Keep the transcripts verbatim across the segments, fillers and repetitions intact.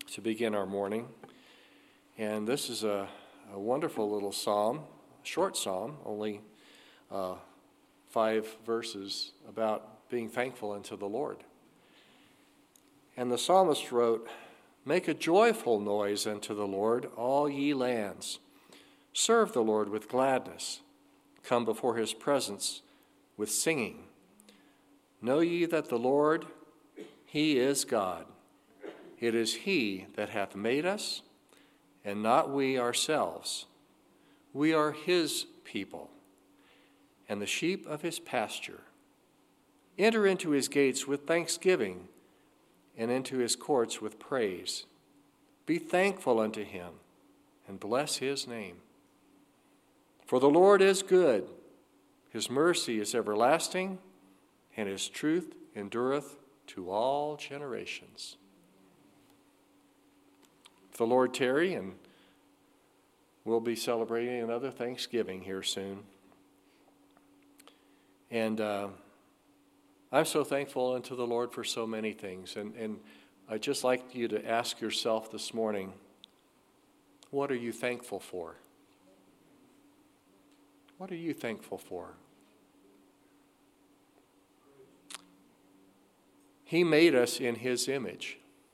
to begin our morning. And this is a, a wonderful little psalm, a short psalm, only uh, five verses about being thankful unto the Lord. And the psalmist wrote, "Make a joyful noise unto the Lord, all ye lands. Serve the Lord with gladness. Come before his presence with singing. Know ye that the Lord, he is God. It is he that hath made us, and not we ourselves. We are his people, and the sheep of his pasture. Enter into his gates with thanksgiving, and into his courts with praise. Be thankful unto him, and bless his name. For the Lord is good, his mercy is everlasting, and his truth endureth to all generations." If the Lord tarry, and we'll be celebrating another Thanksgiving here soon. And uh, I'm so thankful unto the Lord for so many things. And, and I'd just like you to ask yourself this morning, what are you thankful for? What are you thankful for? He made us in his image.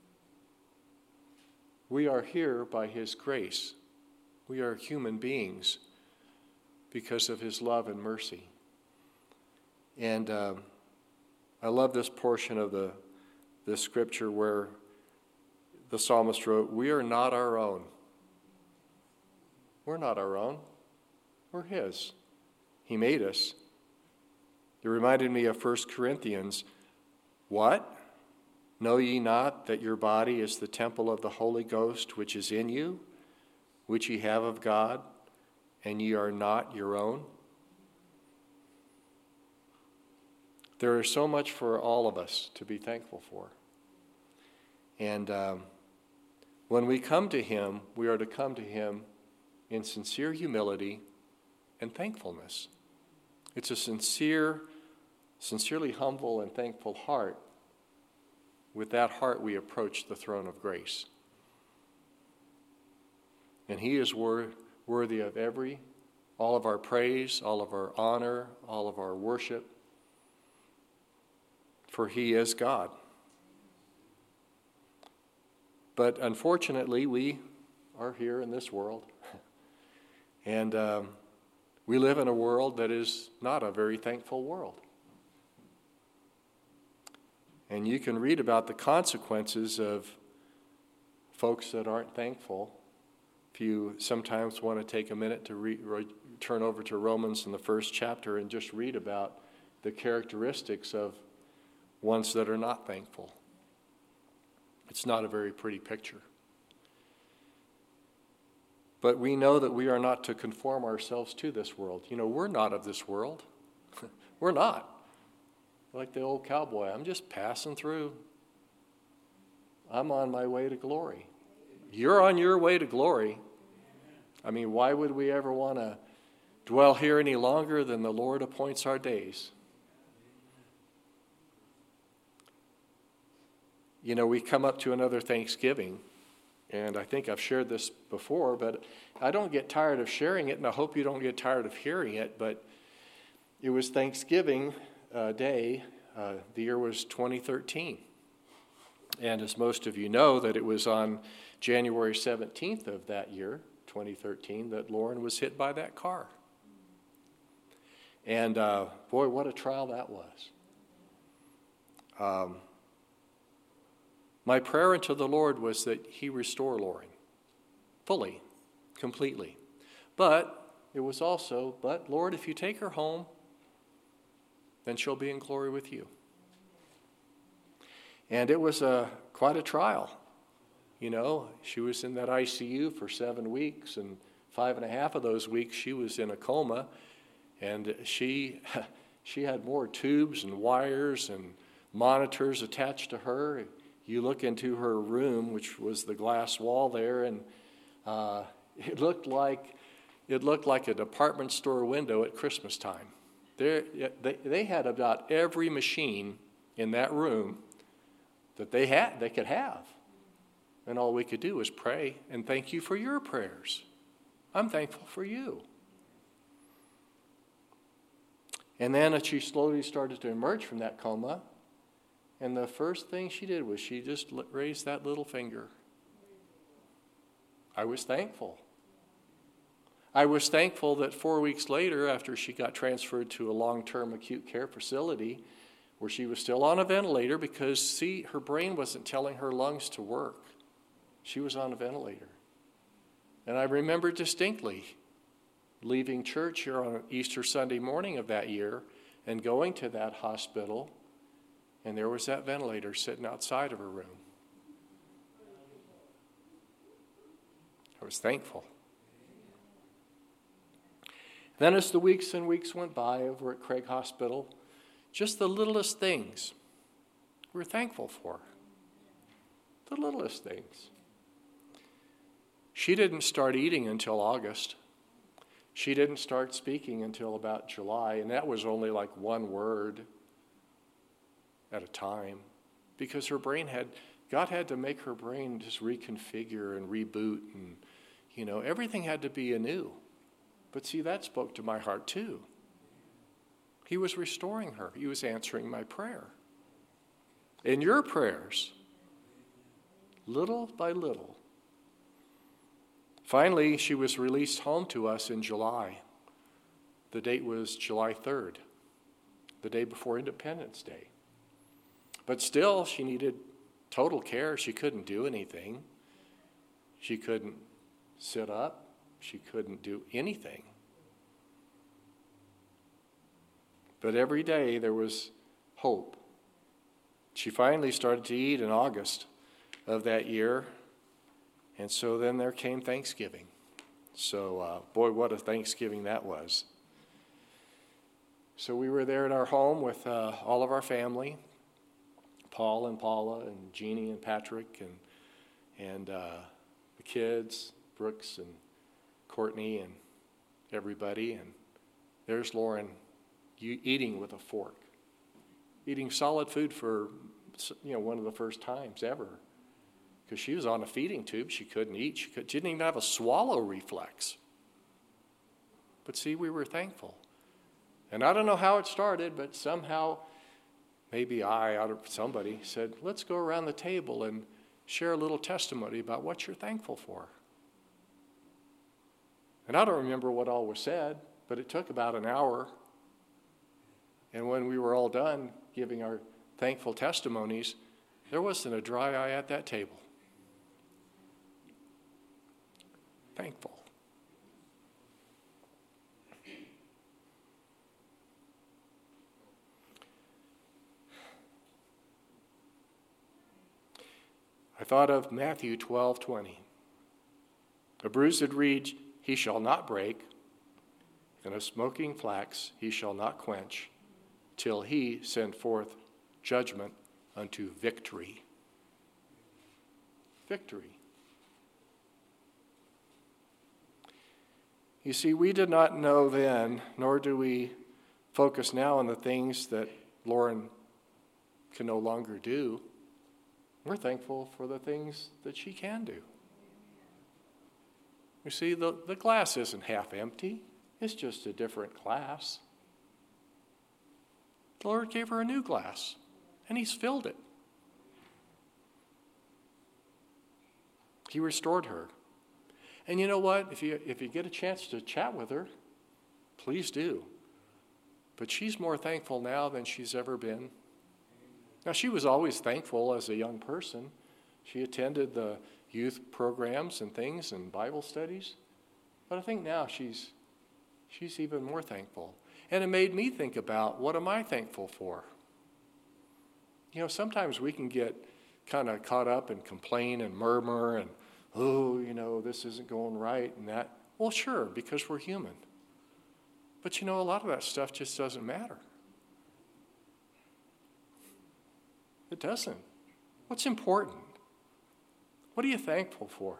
We are here by his grace. We are human beings because of his love and mercy. And uh, I love this portion of the this scripture where the psalmist wrote, "We are not our own." We're not our own. We're his. He made us. It reminded me of First Corinthians. What? Know ye not that your body is the temple of the Holy Ghost which is in you, which ye have of God, and ye are not your own? There is so much for all of us to be thankful for. And um, when we come to him, we are to come to him in sincere humility and thankfulness. It's a sincere, sincerely humble and thankful heart. With that heart, we approach the throne of grace. And he is wor- worthy of every, all of our praise, all of our honor, all of our worship, for he is God. But unfortunately, we are here in this world. And um, we live in a world that is not a very thankful world. And you can read about the consequences of folks that aren't thankful. If you sometimes want to take a minute to re- re- turn over to Romans in the first chapter and just read about the characteristics of ones that are not thankful. It's not a very pretty picture. But we know that we are not to conform ourselves to this world. You know, we're not of this world. We're not. Like the old cowboy, I'm just passing through. I'm on my way to glory. You're on your way to glory. I mean, why would we ever want to dwell here any longer than the Lord appoints our days? You know, we come up to another Thanksgiving, and I think I've shared this before, but I don't get tired of sharing it, and I hope you don't get tired of hearing it, but it was Thanksgiving uh, Day. Uh, the year was twenty thirteen. And as most of you know, that it was on January seventeenth of that year, twenty thirteen, that Lauren was hit by that car. And uh, boy, what a trial that was. Um, my prayer unto the Lord was that he restore Lauren fully, completely. But it was also, but Lord, if you take her home, then she'll be in glory with you. And it was a, quite a trial. You know, she was in that I C U for seven weeks, and five and a half of those weeks she was in a coma, and she she had more tubes and wires and monitors attached to her. You look into her room, which was the glass wall there, and uh, it looked like it looked like a department store window at Christmas time. They, they had about every machine in that room that they had, they could have. And all we could do was pray and thank you for your prayers. I'm thankful for you. And then she slowly started to emerge from that coma. And the first thing she did was she just raised that little finger. I was thankful. I was thankful that four weeks later, after she got transferred to a long-term acute care facility, where she was still on a ventilator because, see, her brain wasn't telling her lungs to work. She was on a ventilator. And I remember distinctly leaving church here on Easter Sunday morning of that year and going to that hospital, and there was that ventilator sitting outside of her room. I was thankful. Then as the weeks and weeks went by over at Craig Hospital, just the littlest things we're thankful for. The littlest things. She didn't start eating until August. She didn't start speaking until about July, and that was only like one word at a time, because her brain had, God had to make her brain just reconfigure and reboot, and, you know, everything had to be anew. But see, that spoke to my heart too. He was restoring her. He was answering my prayer. In your prayers, little by little. Finally, she was released home to us in July. The date was July third, the day before Independence Day. But still, she needed total care. She couldn't do anything. She couldn't sit up. She couldn't do anything. But every day there was hope. She finally started to eat in August of that year. And so then there came Thanksgiving. So, uh, boy, what a Thanksgiving that was. So we were there at our home with uh, all of our family, Paul and Paula and Jeannie and Patrick and, and uh, the kids, Brooks and Courtney and everybody. And there's Lauren you eating with a fork, eating solid food for, you know, one of the first times ever. Because she was on a feeding tube. She couldn't eat. She, could, she didn't even have a swallow reflex. But see, we were thankful. And I don't know how it started, but somehow, maybe I, out of somebody, said, let's go around the table and share a little testimony about what you're thankful for. And I don't remember what all was said, but it took about an hour. And when we were all done giving our thankful testimonies, there wasn't a dry eye at that table. Thankful. I thought of Matthew twelve twenty. A bruised reed he shall not break, and a smoking flax he shall not quench, till he send forth judgment unto victory. Victory. You see, we did not know then, nor do we focus now on the things that Lauren can no longer do. We're thankful for the things that she can do. You see, the, the glass isn't half empty. It's just a different glass. The Lord gave her a new glass, and He's filled it. He restored her. And you know what? If you, if you get a chance to chat with her, please do. But she's more thankful now than she's ever been. Now, she was always thankful as a young person. She attended the youth programs and things and Bible studies. But I think now she's, she's even more thankful. And it made me think about, what am I thankful for? You know, sometimes we can get kind of caught up and complain and murmur and, oh, you know, this isn't going right and that. Well, sure, because we're human. But you know, a lot of that stuff just doesn't matter. It doesn't. What's important? What are you thankful for?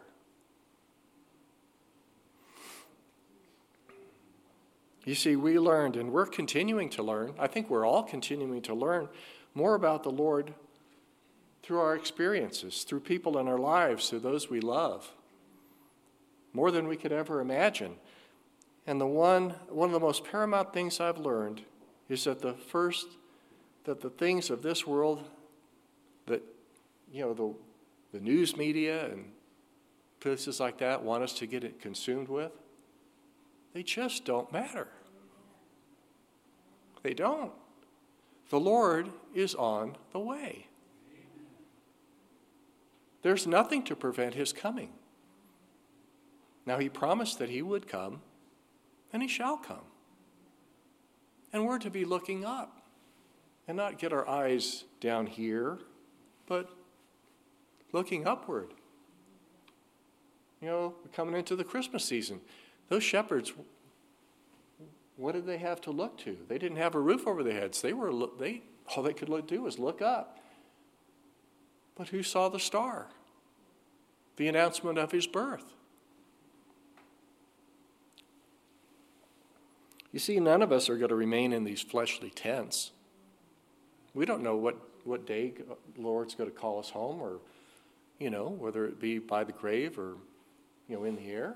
You see, we learned, and we're continuing to learn, I think we're all continuing to learn more about the Lord through our experiences, through people in our lives, through those we love, more than we could ever imagine. And the one, one of the most paramount things I've learned is that the first, that the things of this world that, you know, the, the news media and places like that want us to get it consumed with, they just don't matter. They don't. The Lord is on the way. There's nothing to prevent his coming. Now, he promised that he would come, and he shall come. And we're to be looking up and not get our eyes down here, but looking upward. You know, we're coming into the Christmas season. Those shepherds, what did they have to look to? They didn't have a roof over their heads. They were they all they could look, do was look up. But who saw the star? The announcement of his birth. You see, none of us are going to remain in these fleshly tents. We don't know what, what day the Lord's going to call us home, or, you know, whether it be by the grave or, you know, in the air.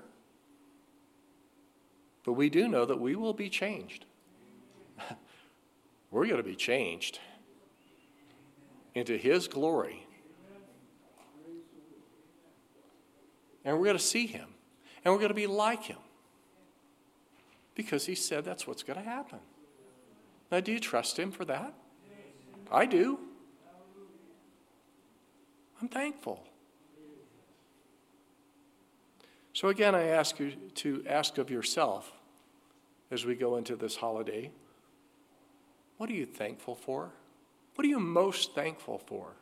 But we do know that we will be changed. We're going to be changed into his glory. And we're going to see him. And we're going to be like him. Because he said that's what's going to happen. Now, do you trust him for that? I do. I'm thankful. So again, I ask you to ask of yourself as we go into this holiday, what are you thankful for? What are you most thankful for?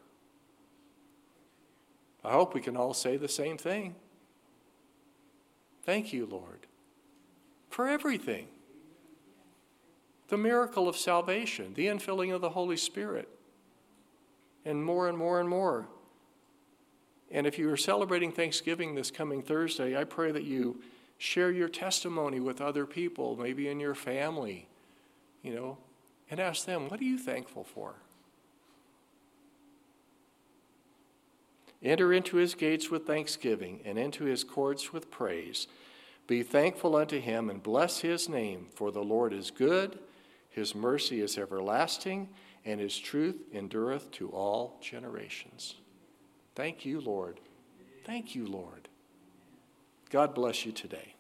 I hope we can all say the same thing. Thank you, Lord, for everything. The miracle of salvation, the infilling of the Holy Spirit, and more and more and more. And if you are celebrating Thanksgiving this coming Thursday, I pray that you share your testimony with other people, maybe in your family, you know, and ask them, what are you thankful for? Enter into his gates with thanksgiving and into his courts with praise. Be thankful unto him and bless his name, for the Lord is good, his mercy is everlasting, and his truth endureth to all generations. Thank you, Lord. Thank you, Lord. God bless you today.